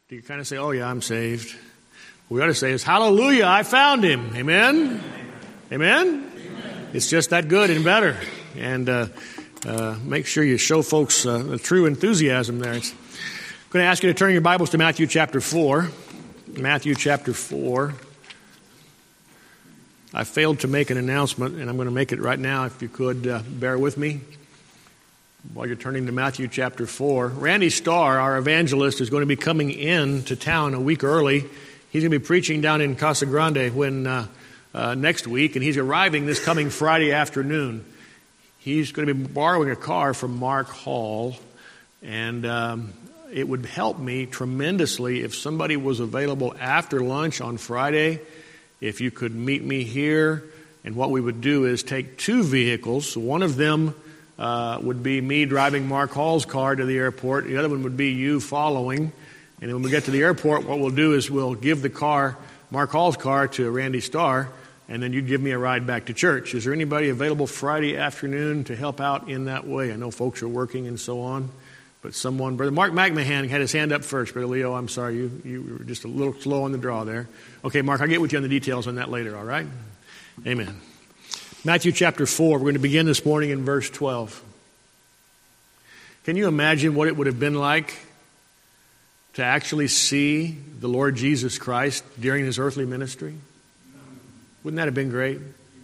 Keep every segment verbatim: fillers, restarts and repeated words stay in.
Do you kind of say, oh yeah, I'm saved? What we ought to say is, hallelujah, I found him. Amen? Amen? Amen? It's just that good and better. And uh, uh, make sure you show folks uh, the true enthusiasm there. It's, I'm going to ask you to turn your Bibles to Matthew chapter four. Matthew chapter four. I failed to make an announcement, and I'm going to make it right now. If you could uh, bear with me while you're turning to Matthew chapter four. Randy Starr, our evangelist, is going to be coming in to town a week early. He's going to be preaching down in Casa Grande when uh, uh, next week, and he's arriving this coming Friday afternoon. He's going to be borrowing a car from Mark Hall, and um, it would help me tremendously if somebody was available after lunch on Friday, if you could meet me here. And what we would do is take two vehicles. One of them uh, would be me driving Mark Hall's car to the airport. The other one would be you following. And when we get to the airport, what we'll do is we'll give the car, Mark Hall's car, to Randy Starr, and then you'd give me a ride back to church. Is there anybody available Friday afternoon to help out in that way? I know folks are working and so on, but someone, Brother Mark McMahon had his hand up first. Brother Leo, I'm sorry, you, you were just a little slow on the draw there. Okay, Mark, I'll get with you on the details on that later, all right? Amen. Matthew chapter four, we're going to begin this morning in verse twelve. Can you imagine what it would have been like to actually see the Lord Jesus Christ during his earthly ministry? Wouldn't that have been great?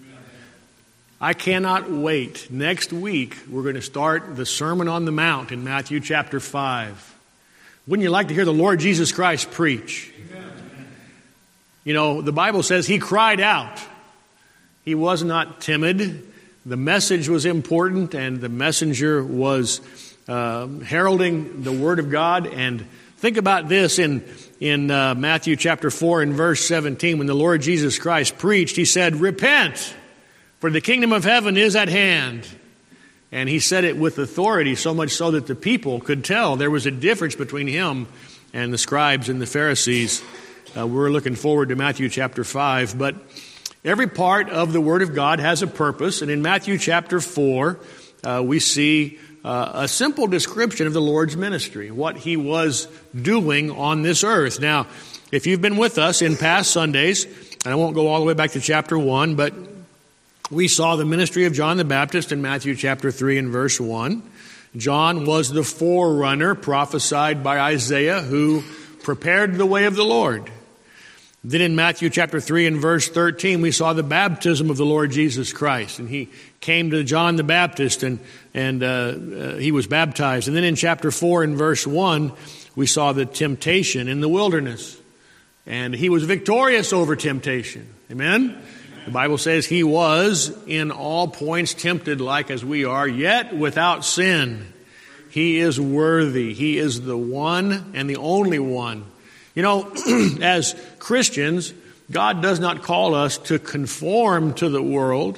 I cannot wait. Next week, we're going to start the Sermon on the Mount in Matthew chapter five. Wouldn't you like to hear the Lord Jesus Christ preach? You know, the Bible says he cried out. He was not timid. The message was important, and the messenger was uh, heralding the Word of God. And think about this in, in uh, Matthew chapter four and verse seventeen. When the Lord Jesus Christ preached, he said, "Repent, for the kingdom of heaven is at hand." And he said it with authority, so much so that the people could tell there was a difference between him and the scribes and the Pharisees. Uh, we're looking forward to Matthew chapter five. But every part of the Word of God has a purpose. And in Matthew chapter four, uh, we see uh, a simple description of the Lord's ministry, what he was doing on this earth. Now, if you've been with us in past Sundays, and I won't go all the way back to chapter one, but we saw the ministry of John the Baptist in Matthew chapter three and verse one. John was the forerunner prophesied by Isaiah who prepared the way of the Lord. Then in Matthew chapter three and verse thirteen, we saw the baptism of the Lord Jesus Christ. And he came to John the Baptist and, and uh, uh, he was baptized. And then in chapter four and verse one, we saw the temptation in the wilderness. And he was victorious over temptation. Amen? The Bible says he was in all points tempted like as we are, yet without sin. He is worthy. He is the one and the only one. You know, as Christians, God does not call us to conform to the world.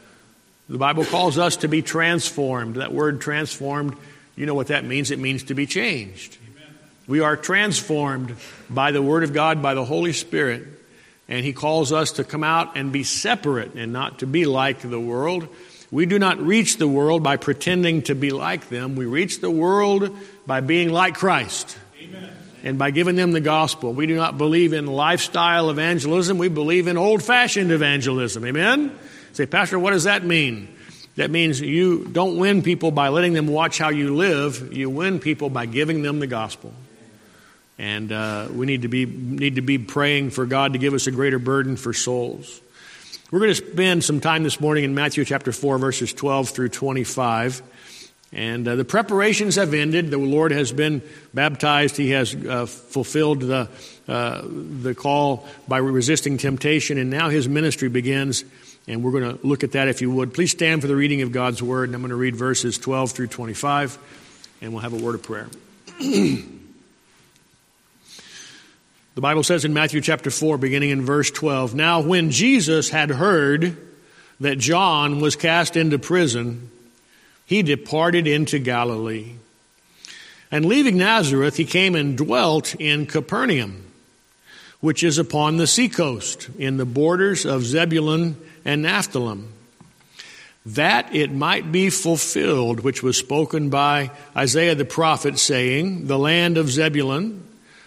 The Bible calls us to be transformed. That word transformed, you know what that means. It means to be changed. Amen. We are transformed by the Word of God, by the Holy Spirit. And he calls us to come out and be separate and not to be like the world. We do not reach the world by pretending to be like them. We reach the world by being like Christ. Amen. And by giving them the gospel. We do not believe in lifestyle evangelism. We believe in old-fashioned evangelism. Amen? Say, Pastor, what does that mean? That means you don't win people by letting them watch how you live. You win people by giving them the gospel. And uh, we need to be need to be praying for God to give us a greater burden for souls. We're going to spend some time this morning in Matthew chapter four, verses twelve through twenty-five. And uh, the preparations have ended. The Lord has been baptized. He has uh, fulfilled the uh, the call by resisting temptation. And now his ministry begins. And we're going to look at that if you would. Please stand for the reading of God's word. And I'm going to read verses twelve through twenty-five. And we'll have a word of prayer. The Bible says in Matthew chapter four, beginning in verse twelve, "Now when Jesus had heard that John was cast into prison, he departed into Galilee. And leaving Nazareth, he came and dwelt in Capernaum, which is upon the seacoast, in the borders of Zebulun and Naphtali, that it might be fulfilled, which was spoken by Isaiah the prophet, saying, The land of Zebulun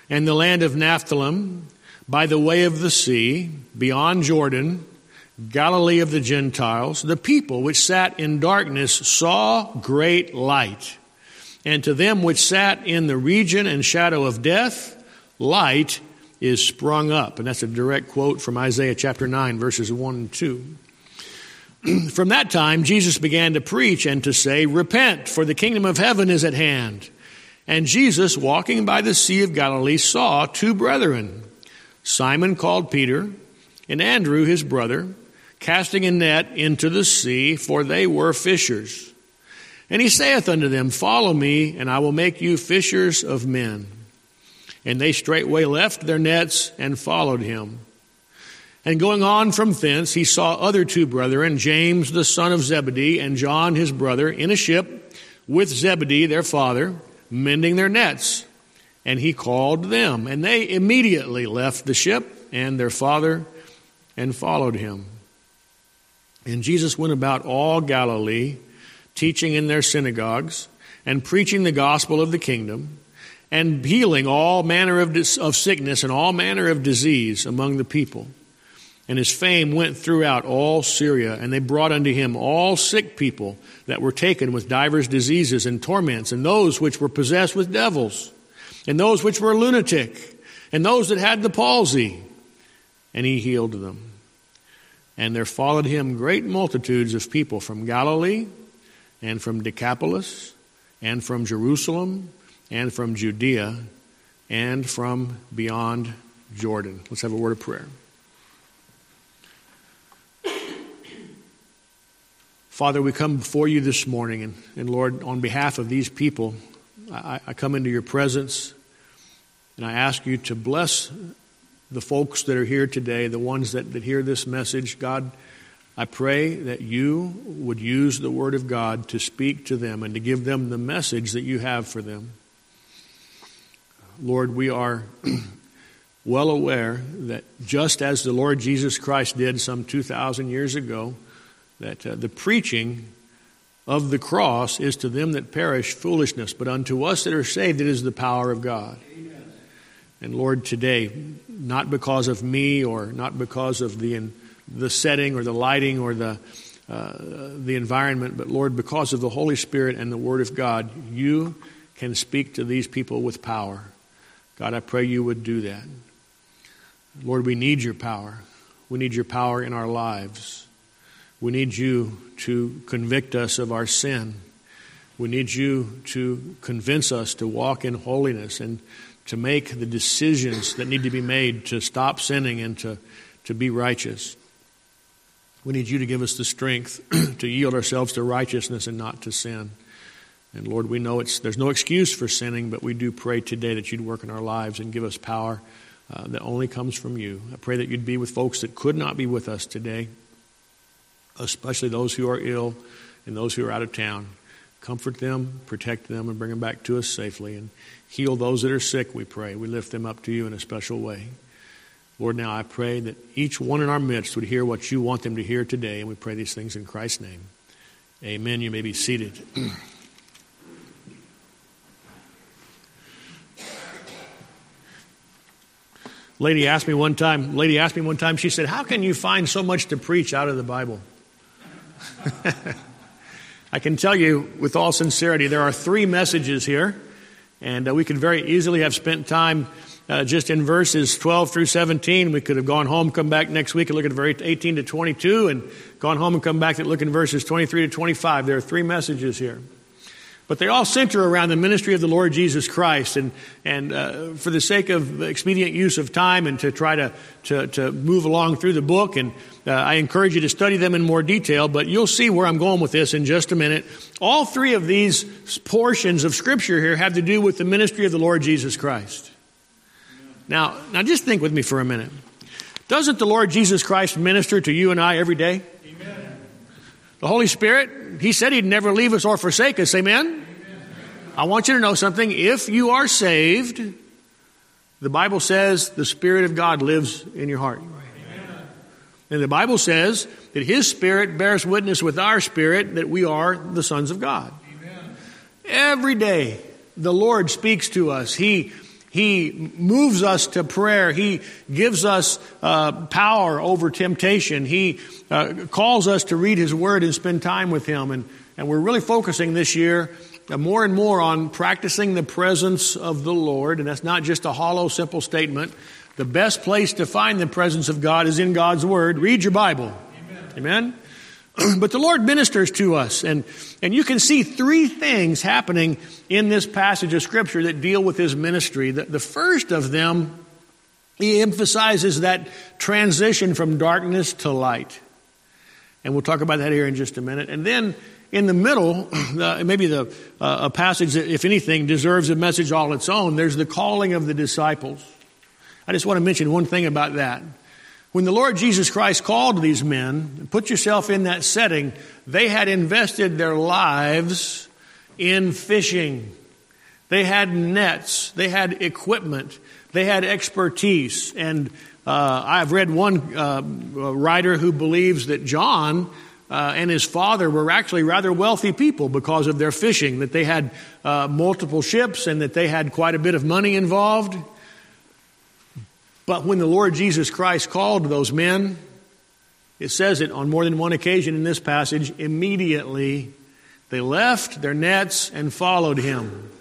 and the land of Naphtali, by the way of the sea, beyond Jordan, Galilee of the Gentiles, the people which sat in darkness saw great light. And to them which sat in the region and shadow of death, light is sprung up. And that's a direct quote from Isaiah chapter nine, verses one and two. From that time, Jesus began to preach and to say, "Repent, for the kingdom of heaven is at hand." And Jesus, walking by the Sea of Galilee, saw two brethren, Simon called Peter, and Andrew his brother, casting a net into the sea, for they were fishers. And he saith unto them, "Follow me, and I will make you fishers of men." And they straightway left their nets and followed him. And going on from thence, he saw other two brethren, James the son of Zebedee, and John his brother, in a ship with Zebedee their father, mending their nets. And he called them, and they immediately left the ship and their father and followed him. And Jesus went about all Galilee, teaching in their synagogues, and preaching the gospel of the kingdom, and healing all manner of, dis- of sickness and all manner of disease among the people. And his fame went throughout all Syria, and they brought unto him all sick people that were taken with divers diseases and torments, and those which were possessed with devils, and those which were lunatic, and those that had the palsy, and he healed them. And there followed him great multitudes of people from Galilee, and from Decapolis, and from Jerusalem, and from Judea, and from beyond Jordan. Let's have a word of prayer. Father, we come before you this morning, and, and Lord, on behalf of these people, I, I come into your presence, and I ask you to bless the folks that are here today, the ones that, that hear this message. God, I pray that you would use the word of God to speak to them and to give them the message that you have for them. Lord, we are well aware that just as the Lord Jesus Christ did some two thousand years ago, that uh, the preaching of the cross is to them that perish foolishness, but unto us that are saved it is the power of God. Amen. And Lord, today, not because of me or not because of the the setting or the lighting or the uh, the environment, but Lord, because of the Holy Spirit and the Word of God, you can speak to these people with power. God, I pray you would do that. Lord, we need your power. We need your power in our lives. We need you to convict us of our sin. We need you to convince us to walk in holiness and to make the decisions that need to be made to stop sinning and to, to be righteous. We need you to give us the strength to yield ourselves to righteousness and not to sin. And Lord, we know it's there's no excuse for sinning, but we do pray today that you'd work in our lives and give us power uh, that only comes from you. I pray that you'd be with folks that could not be with us today, especially those who are ill and those who are out of town. Comfort them, protect them, and bring them back to us safely. And heal those that are sick, we pray. We lift them up to you in a special way. Lord, now I pray that each one in our midst would hear what you want them to hear today, and we pray these things in Christ's name. Amen. You may be seated. Lady asked me one time, lady asked me one time, she said, "How can you find so much to preach out of the Bible?" I can tell you with all sincerity, there are three messages here, and uh, we could very easily have spent time uh, just in verses twelve through seventeen. We could have gone home, come back next week and look at verse eighteen to twenty-two, and gone home and come back and look at verses twenty-three to twenty-five. There are three messages here. But they all center around the ministry of the Lord Jesus Christ. And and uh, for the sake of expedient use of time and to try to, to, to move along through the book, and uh, I encourage you to study them in more detail, but you'll see where I'm going with this in just a minute. All three of these portions of Scripture here have to do with the ministry of the Lord Jesus Christ. Now, now just think with me for a minute. Doesn't the Lord Jesus Christ minister to you and I every day? Amen. The Holy Spirit, He said He'd never leave us or forsake us. Amen? Amen? I want you to know something. If you are saved, the Bible says the Spirit of God lives in your heart. Amen. And the Bible says that His Spirit bears witness with our spirit that we are the sons of God. Amen. Every day, the Lord speaks to us. He He moves us to prayer. He gives us uh, power over temptation. He uh, calls us to read His Word and spend time with Him. And, and we're really focusing this year uh, more and more on practicing the presence of the Lord. And that's not just a hollow, simple statement. The best place to find the presence of God is in God's Word. Read your Bible. Amen. Amen? But the Lord ministers to us, and, and you can see three things happening in this passage of Scripture that deal with His ministry. The, the first of them, He emphasizes that transition from darkness to light. And we'll talk about that here in just a minute. And then in the middle, uh, maybe the uh, a passage that, if anything, deserves a message all its own, there's the calling of the disciples. I just want to mention one thing about that. When the Lord Jesus Christ called these men, put yourself in that setting, they had invested their lives in fishing. They had nets. They had equipment. They had expertise. And uh, I've read one uh, writer who believes that John uh, and his father were actually rather wealthy people because of their fishing, that they had uh, multiple ships and that they had quite a bit of money involved. But when the Lord Jesus Christ called those men, it says it on more than one occasion in this passage, immediately they left their nets and followed Him.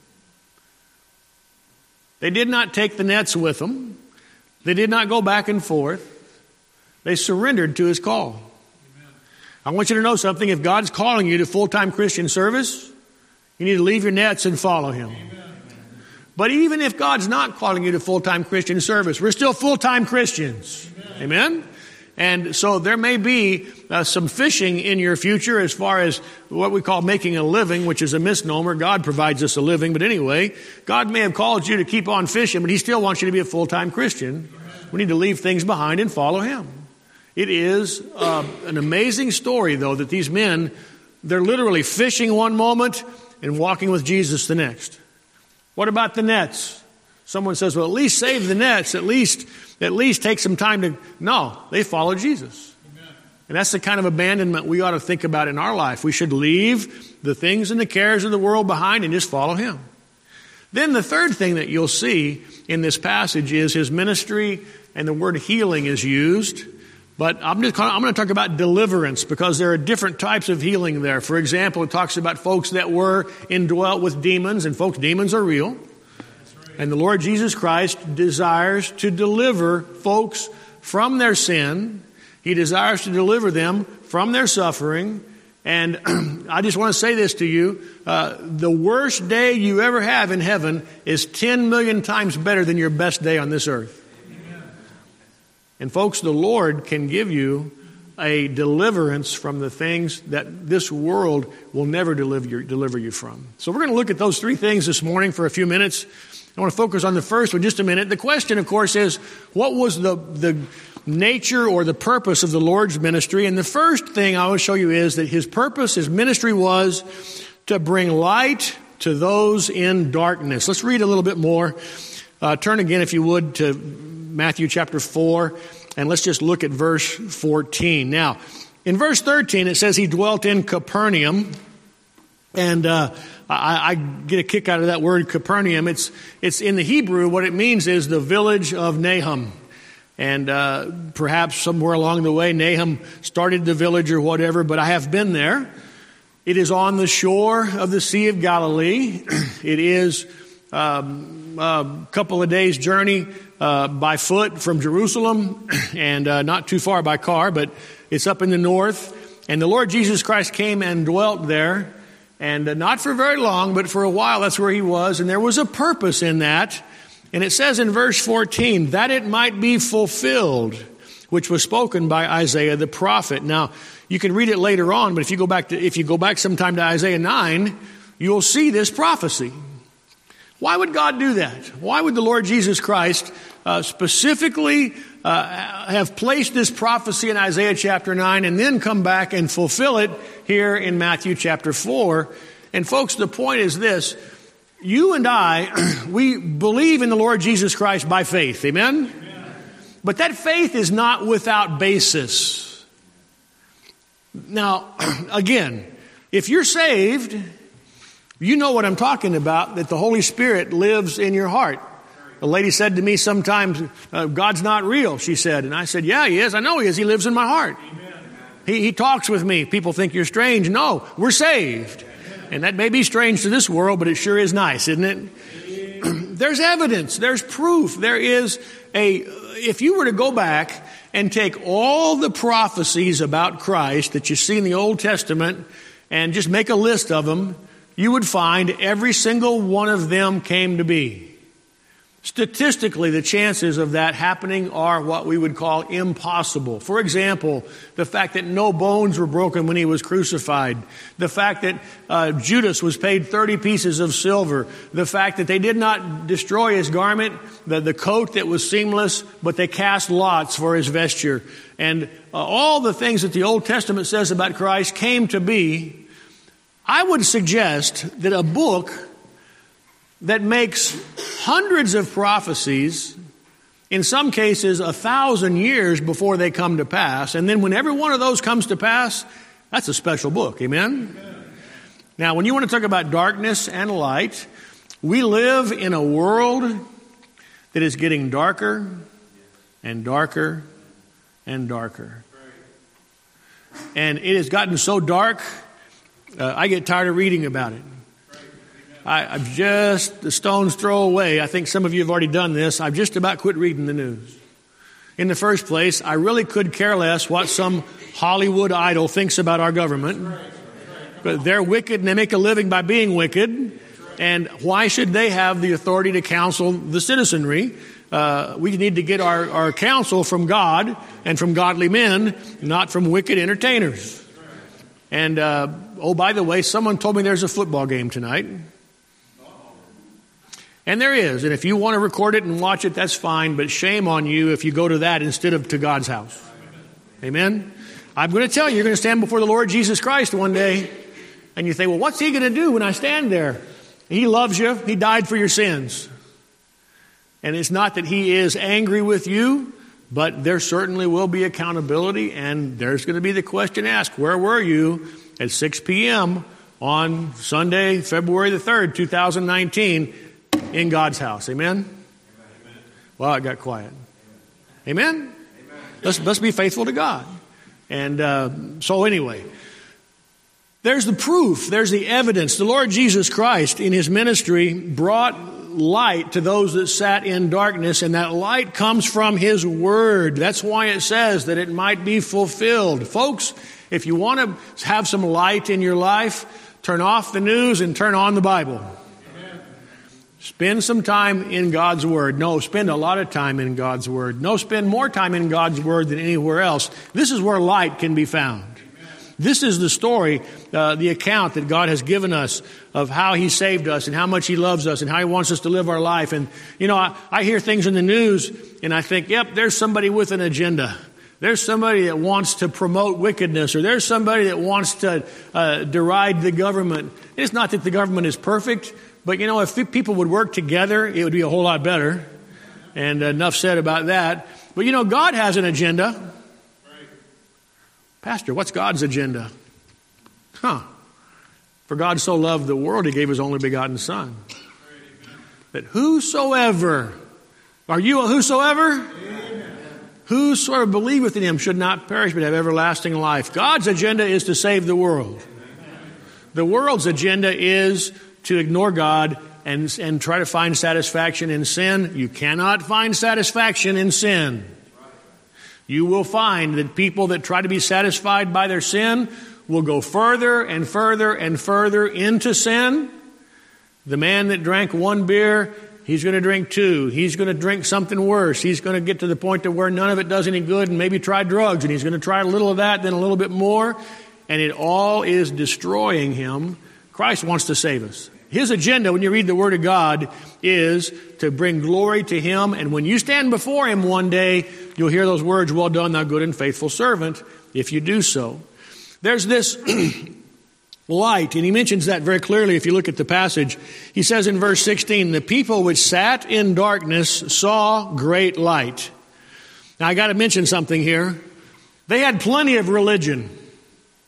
They did not take the nets with them. They did not go back and forth. They surrendered to His call. Amen. I want you to know something. If God's calling you to full-time Christian service, you need to leave your nets and follow Him. Amen. But even if God's not calling you to full-time Christian service, we're still full-time Christians. Amen? Amen? And so there may be uh, some fishing in your future as far as what we call making a living, which is a misnomer. God provides us a living. But anyway, God may have called you to keep on fishing, but He still wants you to be a full-time Christian. Amen. We need to leave things behind and follow Him. It is uh, an amazing story, though, that these men, they're literally fishing one moment and walking with Jesus the next. What about the nets? Someone says, well, at least save the nets. At least, at least take some time to... No, they follow Jesus. Amen. And that's the kind of abandonment we ought to think about in our life. We should leave the things and the cares of the world behind and just follow Him. Then the third thing that you'll see in this passage is His ministry, and the word healing is used. But I'm, just, I'm going to talk about deliverance because there are different types of healing there. For example, it talks about folks that were indwelt with demons, and folks, demons are real. Right. And the Lord Jesus Christ desires to deliver folks from their sin. He desires to deliver them from their suffering. And I just want to say this to you. Uh, the worst day you ever have in heaven is ten million times better than your best day on this earth. And folks, the Lord can give you a deliverance from the things that this world will never deliver you, deliver you from. So we're going to look at those three things this morning for a few minutes. I want to focus on the first one just a minute. The question, of course, is what was the, the nature or the purpose of the Lord's ministry? And the first thing I will show you is that His purpose, His ministry was to bring light to those in darkness. Let's read a little bit more. Uh, turn again, if you would, to Matthew chapter four, and let's just look at verse fourteen. Now, in verse thirteen, it says He dwelt in Capernaum, and uh, I, I get a kick out of that word Capernaum. It's it's in the Hebrew, what it means is the village of Nahum. And uh, perhaps somewhere along the way, Nahum started the village or whatever, but I have been there. It is on the shore of the Sea of Galilee. It is um, a couple of days' journey Uh, by foot from Jerusalem, and uh, not too far by car, but it's up in the north. And the Lord Jesus Christ came and dwelt there, and uh, not for very long, but for a while that's where He was, and there was a purpose in that. And it says in verse fourteen, that it might be fulfilled, which was spoken by Isaiah the prophet. Now, you can read it later on, but if you go back to, if you go back sometime to Isaiah nine, you'll see this prophecy. Why would God do that? Why would the Lord Jesus Christ uh, specifically uh, have placed this prophecy in Isaiah chapter nine and then come back and fulfill it here in Matthew chapter four? And folks, the point is this. You and I, we believe in the Lord Jesus Christ by faith. Amen? Amen. But that faith is not without basis. Now, again, if you're saved, you know what I'm talking about, that the Holy Spirit lives in your heart. A lady said to me sometimes, uh, God's not real, she said. And I said, yeah, he is. I know he is. He lives in my heart. He, he talks with me. People think you're strange. No, we're saved. And that may be strange to this world, but it sure is nice, isn't it? There's evidence. There's proof. There is a, if you were to go back and take all the prophecies about Christ that you see in the Old Testament and just make a list of them, you would find every single one of them came to be. Statistically, the chances of that happening are what we would call impossible. For example, the fact that no bones were broken when he was crucified. The fact that uh, Judas was paid thirty pieces of silver. The fact that they did not destroy his garment, the, the coat that was seamless, but they cast lots for his vesture. And uh, all the things that the Old Testament says about Christ came to be. I would suggest that a book that makes hundreds of prophecies, in some cases a thousand years before they come to pass, and then when every one of those comes to pass, that's a special book. Amen? Amen. Now, when you want to talk about darkness and light, we live in a world that is getting darker and darker and darker. And it has gotten so dark, uh, I get tired of reading about it. I, I've just, the stone's throw away. I think some of you have already done this. I've just about quit reading the news. In the first place, I really could care less what some Hollywood idol thinks about our government. But they're wicked and they make a living by being wicked. And why should they have the authority to counsel the citizenry? Uh, we need to get our, our counsel from God and from godly men, not from wicked entertainers. And, uh, oh, by the way, someone told me there's a football game tonight. And there is. And if you want to record it and watch it, that's fine. But shame on you if you go to that instead of to God's house. Amen? I'm going to tell you, you're going to stand before the Lord Jesus Christ one day. And you think, well, what's he going to do when I stand there? He loves you. He died for your sins. And it's not that he is angry with you, but there certainly will be accountability. And there's going to be the question asked, where were you at six p.m. on Sunday, February the third, two thousand nineteen, in God's house? Amen? Amen. Well, it got quiet. Amen? Amen? Let's, let's be faithful to God. And uh, so anyway, there's the proof. There's the evidence. The Lord Jesus Christ in his ministry brought light to those that sat in darkness, and that light comes from his word. That's why it says that it might be fulfilled. Folks, if you want to have some light in your life, turn off the news and turn on the Bible. Spend some time in God's Word. No, spend a lot of time in God's Word. No, spend more time in God's Word than anywhere else. This is where light can be found. This is the story, uh, the account that God has given us of how he saved us and how much he loves us and how he wants us to live our life. And, you know, I, I hear things in the news and I think, yep, there's somebody with an agenda. There's somebody that wants to promote wickedness, or there's somebody that wants to uh, deride the government. It's not that the government is perfect, but, you know, if people would work together, it would be a whole lot better. And enough said about that. But, you know, God has an agenda. Pastor, what's God's agenda? Huh. For God so loved the world, he gave his only begotten Son. That whosoever, are you a whosoever? Amen. Whosoever believeth in him should not perish but have everlasting life. God's agenda is to save the world. The world's agenda is to ignore God and, and try to find satisfaction in sin. You cannot find satisfaction in sin. You will find that people that try to be satisfied by their sin will go further and further and further into sin. The man that drank one beer, he's going to drink two. He's going to drink something worse. He's going to get to the point to where none of it does any good and maybe try drugs. And he's going to try a little of that, then a little bit more. And it all is destroying him. Christ wants to save us. His agenda, when you read the Word of God, is to bring glory to him. And when you stand before him one day, you'll hear those words, well done, thou good and faithful servant, if you do so. There's this light, and he mentions that very clearly if you look at the passage. He says in verse sixteen, the people which sat in darkness saw great light. Now, I got to mention something here. They had plenty of religion.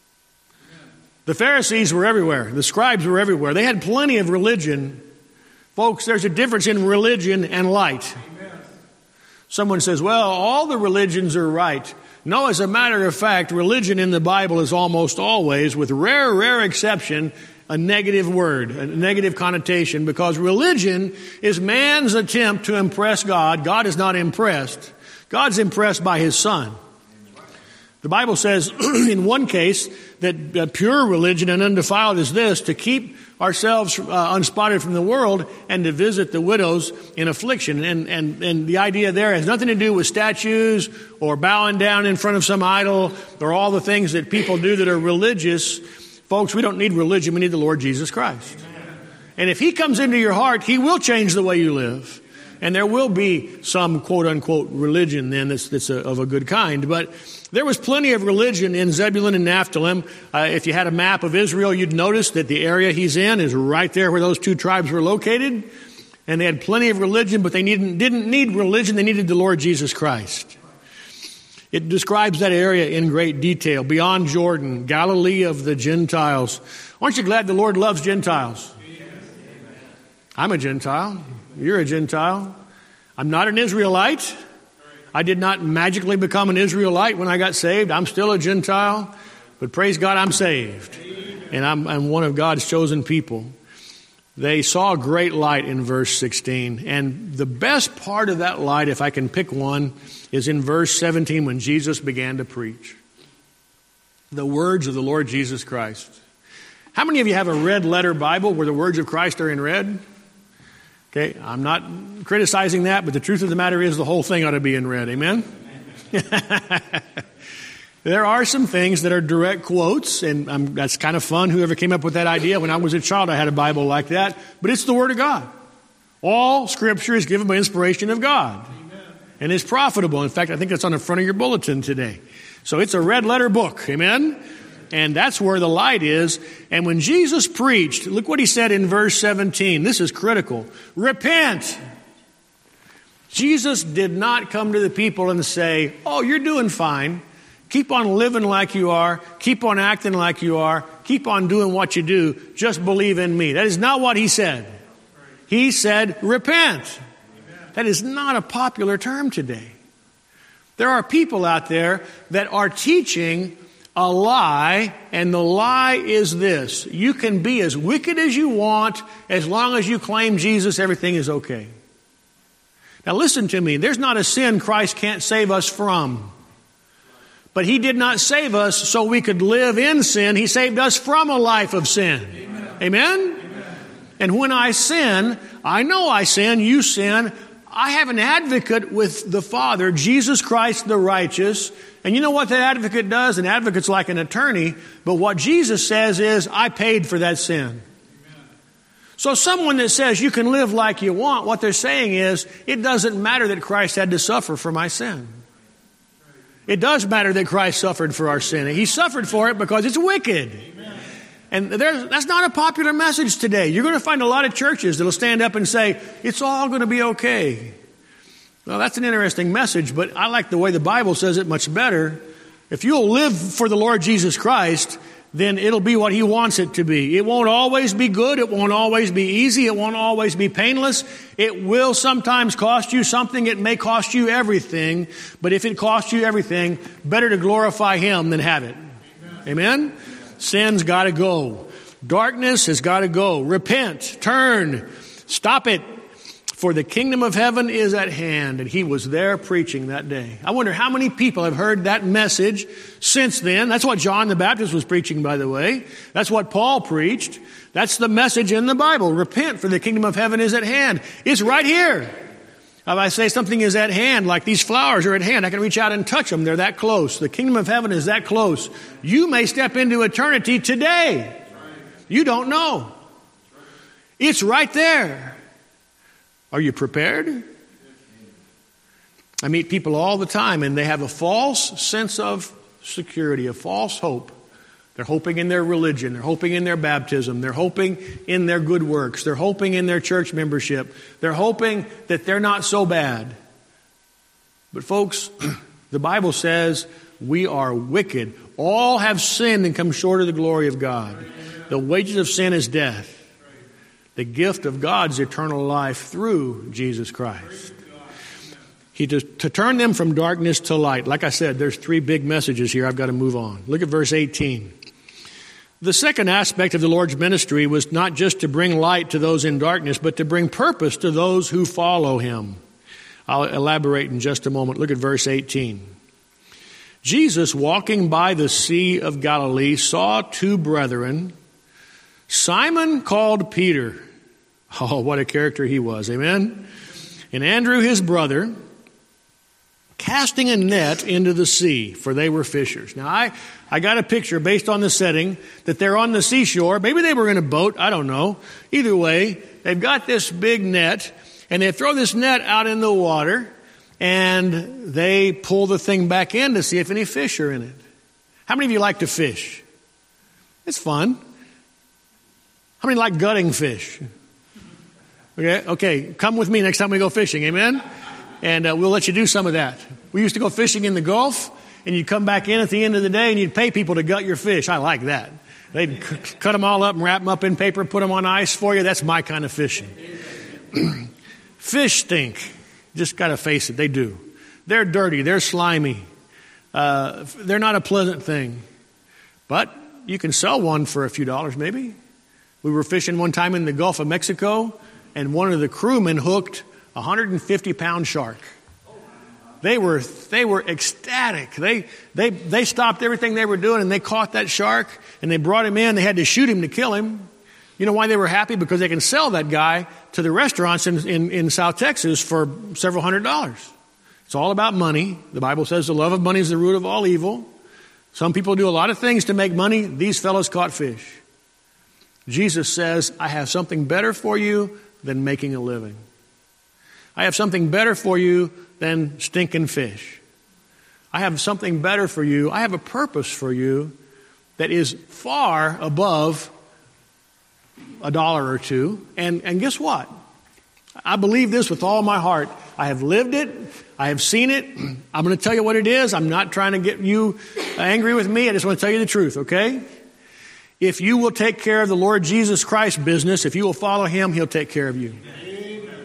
The Pharisees were everywhere. The scribes were everywhere. They had plenty of religion Folks, there's a difference in religion and light. Amen. Someone says, well, all the religions are right. No, as a matter of fact, religion in the Bible is almost always, with rare, rare exception, a negative word, a negative connotation, because religion is man's attempt to impress God. God is not impressed. God's impressed by His Son. The Bible says in one case that uh, pure religion and undefiled is this, to keep ourselves uh, unspotted from the world and to visit the widows in affliction. And, and, and the idea there has nothing to do with statues or bowing down in front of some idol or all the things that people do that are religious. Folks, we don't need religion. We need the Lord Jesus Christ. And if He comes into your heart, He will change the way you live. And there will be some quote-unquote religion then that's, that's a, of a good kind. But there was plenty of religion in Zebulun and Naphtali. Uh, if you had a map of Israel, you'd notice that the area he's in is right there where those two tribes were located. And they had plenty of religion, but they needn't, didn't need religion. They needed the Lord Jesus Christ. It describes that area in great detail. Beyond Jordan, Galilee of the Gentiles. Aren't you glad the Lord loves Gentiles? I'm a Gentile. You're a Gentile. I'm not an Israelite. I did not magically become an Israelite when I got saved. I'm still a Gentile. But praise God, I'm saved. And I'm, I'm one of God's chosen people. They saw great light in verse sixteen. And the best part of that light, if I can pick one, is in verse seventeen when Jesus began to preach. The words of the Lord Jesus Christ. How many of you have a red letter Bible where the words of Christ are in red? Okay, I'm not criticizing that, but the truth of the matter is the whole thing ought to be in red. Amen? There are some things that are direct quotes, and um, that's kind of fun. Whoever came up with that idea, when I was a child, I had a Bible like that. But it's the Word of God. All Scripture is given by inspiration of God. Amen. And is profitable. In fact, I think that's on the front of your bulletin today. So it's a red letter book. Amen? And that's where the light is. And when Jesus preached, look what He said in verse seventeen. This is critical. Repent. Jesus did not come to the people and say, oh, you're doing fine. Keep on living like you are. Keep on acting like you are. Keep on doing what you do. Just believe in me. That is not what He said. He said, repent. That is not a popular term today. There are people out there that are teaching a lie, and the lie is this: you can be as wicked as you want as long as you claim Jesus, everything is okay. Now listen to me, there's not a sin Christ can't save us from. But He did not save us so we could live in sin. He saved us from a life of sin. Amen? Amen? Amen. And when I sin, I know I sin, you sin. I have an advocate with the Father, Jesus Christ the righteous. And you know what that advocate does? An advocate's like an attorney. But what Jesus says is, I paid for that sin. Amen. So someone that says you can live like you want, what they're saying is, it doesn't matter that Christ had to suffer for my sin. It does matter that Christ suffered for our sin. He suffered for it because it's wicked. Amen. And there's, that's not a popular message today. You're going to find a lot of churches that will stand up and say, it's all going to be okay. Well, that's an interesting message, but I like the way the Bible says it much better. If you'll live for the Lord Jesus Christ, then it'll be what He wants it to be. It won't always be good. It won't always be easy. It won't always be painless. It will sometimes cost you something. It may cost you everything. But if it costs you everything, better to glorify Him than have it. Amen? Amen? Sin's got to go. Darkness has got to go. Repent. Turn. Stop it. For the kingdom of heaven is at hand. And He was there preaching that day. I wonder how many people have heard that message since then. That's what John the Baptist was preaching, by the way. That's what Paul preached. That's the message in the Bible. Repent, for the kingdom of heaven is at hand. It's right here. If I say something is at hand, like these flowers are at hand, I can reach out and touch them. They're that close. The kingdom of heaven is that close. You may step into eternity today. You don't know. It's right there. Are you prepared? I meet people all the time and they have a false sense of security, a false hope. They're hoping in their religion. They're hoping in their baptism. They're hoping in their good works. They're hoping in their church membership. They're hoping that they're not so bad. But folks, the Bible says we are wicked. All have sinned and come short of the glory of God. The wages of sin is death. the gift of God's eternal life through Jesus Christ. He to, to turn them from darkness to light. Like I said, there's three big messages here. I've got to move on. Look at verse eighteen. The second aspect of the Lord's ministry was not just to bring light to those in darkness, but to bring purpose to those who follow him. I'll elaborate in just a moment. Look at verse eighteen. Jesus, walking by the Sea of Galilee, saw two brethren, Simon called Peter. Oh, what a character he was. Amen. And Andrew his brother, casting a net into the sea, for they were fishers. Now, I, I got a picture based on the setting that they're on the seashore. Maybe they were in a boat. I don't know. Either way, they've got this big net, and they throw this net out in the water, and they pull the thing back in to see if any fish are in it. How many of you like to fish? It's fun. How many like gutting fish? Okay, okay, come with me next time we go fishing, amen? And uh, we'll let you do some of that. We used to go fishing in the Gulf, and you'd come back in at the end of the day, and you'd pay people to gut your fish. I like that. They'd c- cut them all up and wrap them up in paper, put them on ice for you. That's my kind of fishing. Fish stink. Just got to face it, they do. They're dirty. They're slimy. Uh, they're not a pleasant thing. But you can sell one for a few dollars maybe. We were fishing one time in the Gulf of Mexico, and one of the crewmen hooked a one hundred fifty pound shark. They were they were ecstatic. They they they stopped everything they were doing, and they caught that shark, and they brought him in. They had to shoot him to kill him. You know why they were happy? Because they can sell that guy to the restaurants in, in, in South Texas for several hundred dollars. It's all about money. The Bible says the love of money is the root of all evil. Some people do a lot of things to make money. These fellows caught fish. Jesus says, I have something better for you than making a living. I have something better for you than stinking fish. I have something better for you. I have a purpose for you that is far above a dollar or two. And, and guess what? I believe this with all my heart. I have lived it. I have seen it. I'm going to tell you what it is. I'm not trying to get you angry with me. I just want to tell you the truth, okay? If you will take care of the Lord Jesus Christ business, if you will follow him, he'll take care of you. Amen.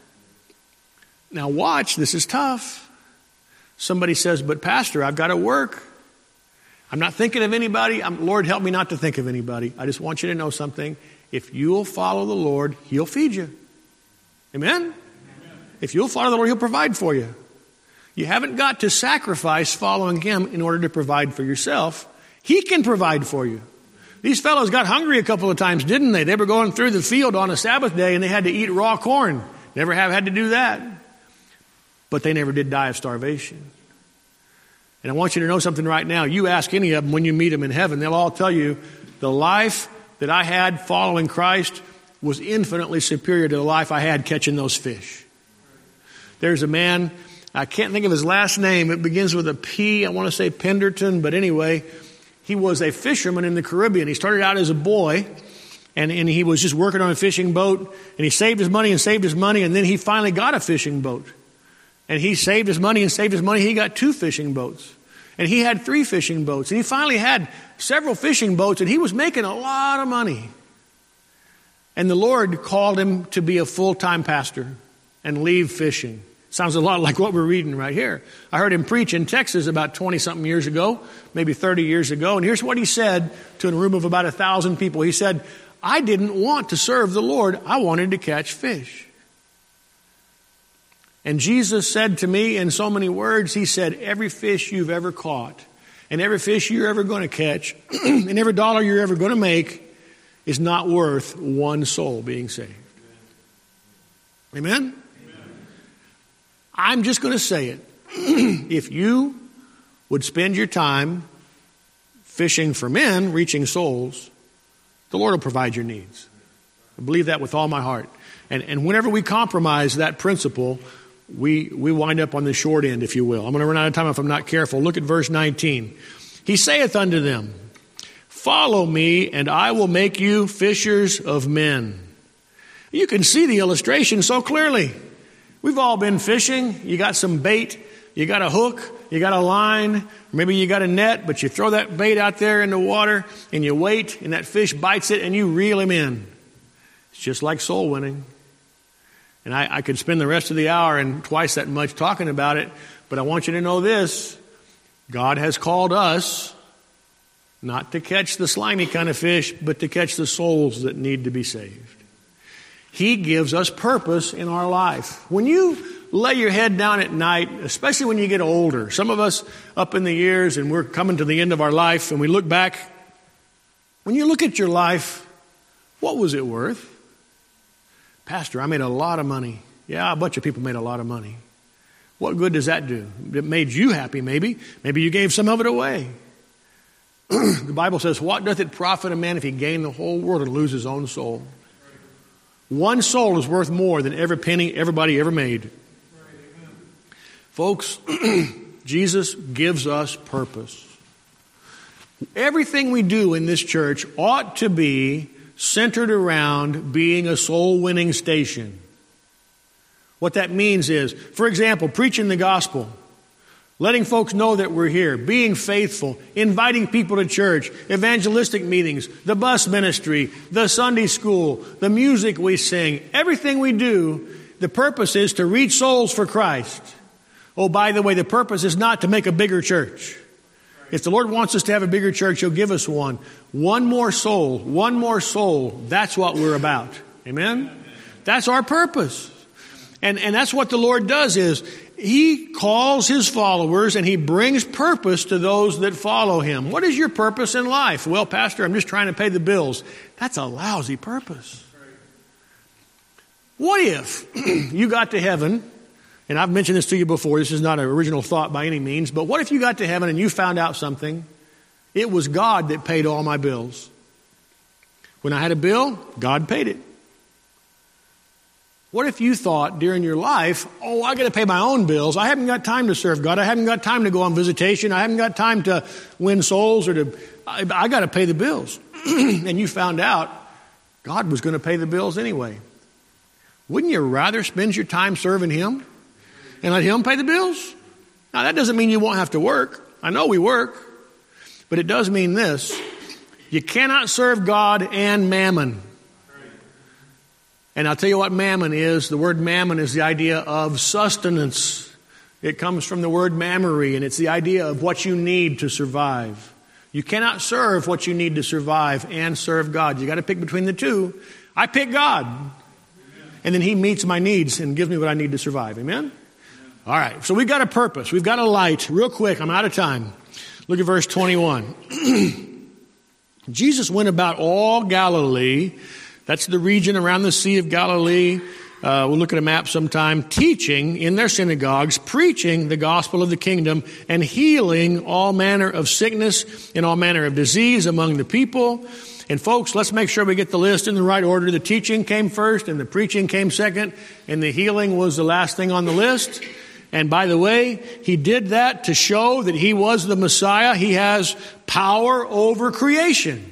Now watch, this is tough. Somebody says, but Pastor, I've got to work. I'm not thinking of anybody. I'm, Lord, help me not to think of anybody. I just want you to know something. If you'll follow the Lord, he'll feed you. Amen? Amen? If you'll follow the Lord, he'll provide for you. You haven't got to sacrifice following him in order to provide for yourself. He can provide for you. These fellows got hungry a couple of times, didn't they? They were going through the field on a Sabbath day, and they had to eat raw corn. Never have had to do that. But they never did die of starvation. And I want you to know something right now. You ask any of them when you meet them in heaven, they'll all tell you the life that I had following Christ was infinitely superior to the life I had catching those fish. There's a man, I can't think of his last name. It begins with a P. I want to say Penderton, but anyway, he was a fisherman in the Caribbean. He started out as a boy, and, and he was just working on a fishing boat, and he saved his money and saved his money, and then he finally got a fishing boat. And he saved his money and saved his money. He got two fishing boats. And he had three fishing boats. And he finally had several fishing boats, and he was making a lot of money. And the Lord called him to be a full-time pastor and leave fishing. Sounds a lot like what we're reading right here. I heard him preach in Texas about twenty-something years ago, maybe thirty years ago. And here's what he said to a room of about a thousand people. He said, I didn't want to serve the Lord. I wanted to catch fish. And Jesus said to me in so many words, he said, every fish you've ever caught and every fish you're ever going to catch and every dollar you're ever going to make is not worth one soul being saved. Amen? I'm just going to say it. If you would spend your time fishing for men, reaching souls, the Lord will provide your needs. I believe that with all my heart. And, and whenever we compromise that principle, we, we wind up on the short end, if you will. I'm going to run out of time if I'm not careful. Look at verse nineteen. He saith unto them, follow me, and I will make you fishers of men. You can see the illustration so clearly. We've all been fishing. You got some bait. You got a hook. You got a line. Maybe you got a net, but you throw that bait out there in the water and you wait, and that fish bites it and you reel him in. It's It's just like soul winning. And I, I could spend the rest of the hour and twice that much talking about it, but I want you to know this. God has called us not to catch the slimy kind of fish, but to catch the souls that need to be saved. He gives us purpose in our life. When you lay your head down at night, especially when you get older, some of us up in the years and we're coming to the end of our life and we look back, when you look at your life, what was it worth? Pastor, I made a lot of money. Yeah, a bunch of people made a lot of money. What good does that do? It made you happy, maybe. Maybe you gave some of it away. The Bible says, what doth it profit a man if he gain the whole world and lose his own soul? One soul is worth more than every penny everybody ever made. Folks, Jesus gives us purpose. Everything we do in this church ought to be centered around being a soul-winning station. What that means is, for example, preaching the gospel, letting folks know that we're here, being faithful, inviting people to church, evangelistic meetings, the bus ministry, the Sunday school, the music we sing, everything we do, the purpose is to reach souls for Christ. Oh, by the way, the purpose is not to make a bigger church. If the Lord wants us to have a bigger church, He'll give us one. One more soul, one more soul, that's what we're about. Amen? That's our purpose. And, and that's what the Lord does is, He calls His followers and He brings purpose to those that follow Him. What is your purpose in life? Well, Pastor, I'm just trying to pay the bills. That's a lousy purpose. What if you got to heaven, and I've mentioned this to you before, this is not an original thought by any means, but what if you got to heaven and you found out something? It was God that paid all my bills. When I had a bill, God paid it. What if you thought during your life, oh, I got to pay my own bills. I haven't got time to serve God. I haven't got time to go on visitation. I haven't got time to win souls or to, I, I got to pay the bills. And you found out God was going to pay the bills anyway. Wouldn't you rather spend your time serving Him and let Him pay the bills? Now, that doesn't mean you won't have to work. I know we work. But it does mean this. You cannot serve God and mammon. And I'll tell you what mammon is. The word mammon is the idea of sustenance. It comes from the word mammary, and it's the idea of what you need to survive. You cannot serve what you need to survive and serve God. You got to pick between the two. I pick God. And then He meets my needs and gives me what I need to survive. Amen? All right. So we've got a purpose. We've got a light. Real quick, I'm out of time. Look at verse twenty-one. Jesus went about all Galilee. That's the region around the Sea of Galilee. Uh, we'll look at a map sometime. Teaching in their synagogues, preaching the gospel of the kingdom, and healing all manner of sickness and all manner of disease among the people. And folks, let's make sure we get the list in the right order. The teaching came first, and the preaching came second, and the healing was the last thing on the list. And by the way, He did that to show that He was the Messiah. He has power over creation.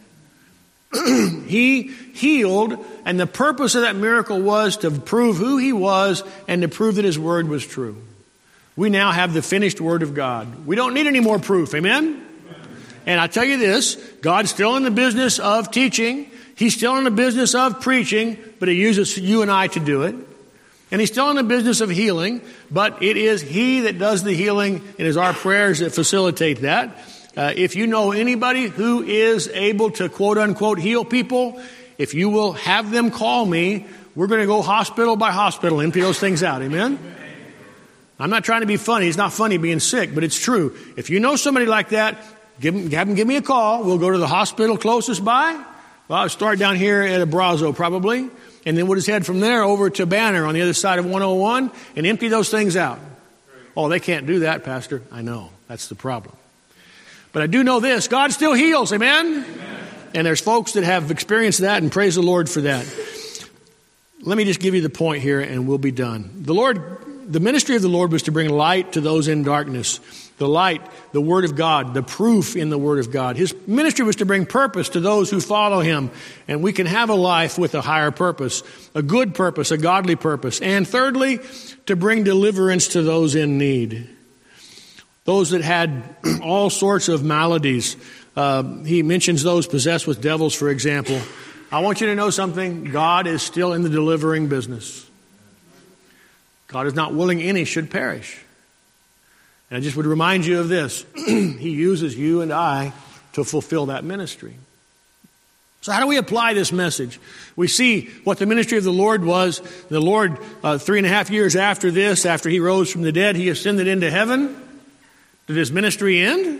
He healed, and the purpose of that miracle was to prove who He was and to prove that His word was true. We now have the finished word of God. We don't need any more proof. Amen? And I tell you this, God's still in the business of teaching. He's still in the business of preaching, but He uses you and I to do it. And He's still in the business of healing, but it is He that does the healing, and it is our prayers that facilitate that. Uh, if you know anybody who is able to quote unquote heal people, if you will have them call me, we're going to go hospital by hospital, empty those things out. Amen? I'm not trying to be funny. It's not funny being sick, but it's true. If you know somebody like that, give them, have them give me a call. We'll go to the hospital closest by. Well, I'll start down here at Abrazo probably. And then we'll just head from there over to Banner on the other side of one oh one and empty those things out. Oh, they can't do that, Pastor. I know. That's the problem. But I do know this. God still heals. Amen? Amen? And there's folks that have experienced that, and praise the Lord for that. Let me just give you the point here, and we'll be done. The Lord, the ministry of the Lord was to bring light to those in darkness. The light, the Word of God, the proof in the Word of God. His ministry was to bring purpose to those who follow Him. And we can have a life with a higher purpose, a good purpose, a godly purpose. And thirdly, to bring deliverance to those in need. Those that had all sorts of maladies. Uh, he mentions those possessed with devils, for example. I want you to know something. God is still in the delivering business. God is not willing any should perish. And I just would remind you of this. He uses you and I to fulfill that ministry. So how do we apply this message? We see what the ministry of the Lord was. The Lord, uh, three and a half years after this, after he rose from the dead, he ascended into heaven. Did his ministry end?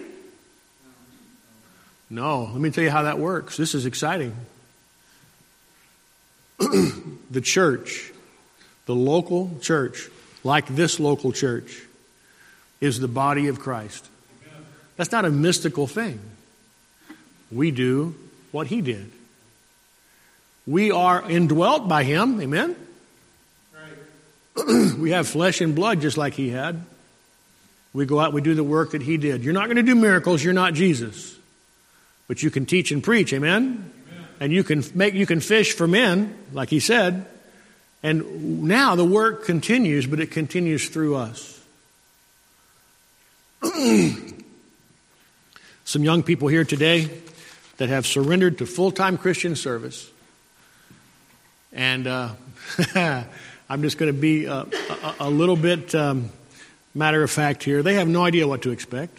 No. Let me tell you how that works. This is exciting. The church, the local church, like this local church, is the body of Christ. That's not a mystical thing. We do what he did. We are indwelt by him. Amen? Right. We have flesh and blood just like he had. We go out, we do the work that he did. You're not going to do miracles. You're not Jesus. But you can teach and preach. Amen? Amen. And you can make, you can fish for men, like he said. And now the work continues, but it continues through us. Some young people here today that have surrendered to full-time Christian service. And uh, I'm just going to be a, a, a little bit um, matter of fact here. They have no idea what to expect.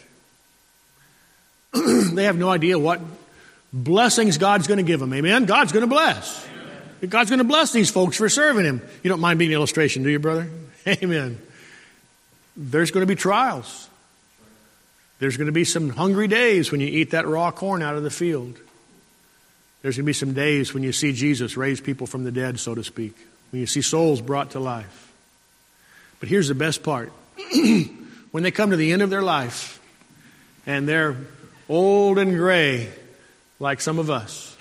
They have no idea what blessings God's going to give them. Amen? God's going to bless. Amen. God's going to bless these folks for serving him. You don't mind being an illustration, do you, brother? Amen. There's going to be trials. There's going to be some hungry days when you eat that raw corn out of the field. There's going to be some days when you see Jesus raise people from the dead, so to speak. When you see souls brought to life. But here's the best part. When they come to the end of their life and they're old and gray like some of us,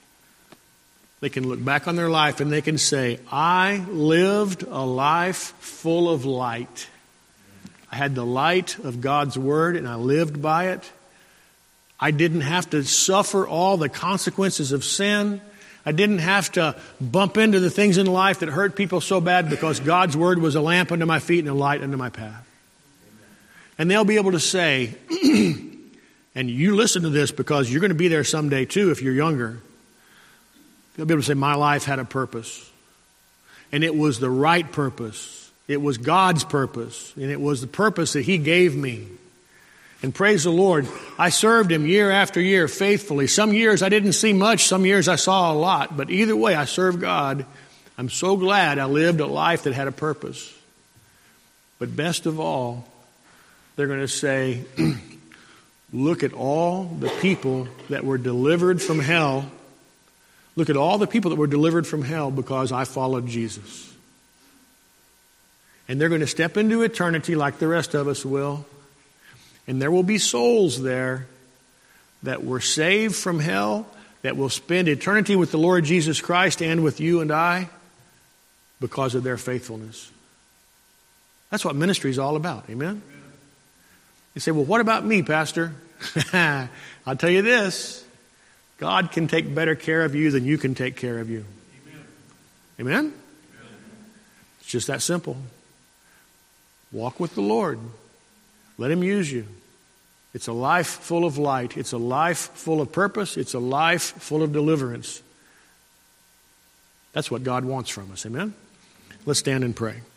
they can look back on their life and they can say, I lived a life full of light. I had the light of God's word and I lived by it. I didn't have to suffer all the consequences of sin. I didn't have to bump into the things in life that hurt people so bad because God's word was a lamp unto my feet and a light unto my path. And they'll be able to say, and you listen to this because you're going to be there someday too if you're younger. They'll be able to say, my life had a purpose. And it was the right purpose. It was God's purpose. And it was the purpose that he gave me. And praise the Lord, I served him year after year faithfully. Some years I didn't see much. Some years I saw a lot. But either way, I served God. I'm so glad I lived a life that had a purpose. But best of all, they're going to say, look at all the people that were delivered from hell. Look at all the people that were delivered from hell because I followed Jesus. And they're going to step into eternity like the rest of us will. And there will be souls there that were saved from hell, that will spend eternity with the Lord Jesus Christ and with you and I because of their faithfulness. That's what ministry is all about. Amen? You say, well, what about me, Pastor? I'll tell you this. God can take better care of you than you can take care of you. Amen? Amen? It's just that simple. Walk with the Lord. Let him use you. It's a life full of light. It's a life full of purpose. It's a life full of deliverance. That's what God wants from us. Amen? Let's stand and pray.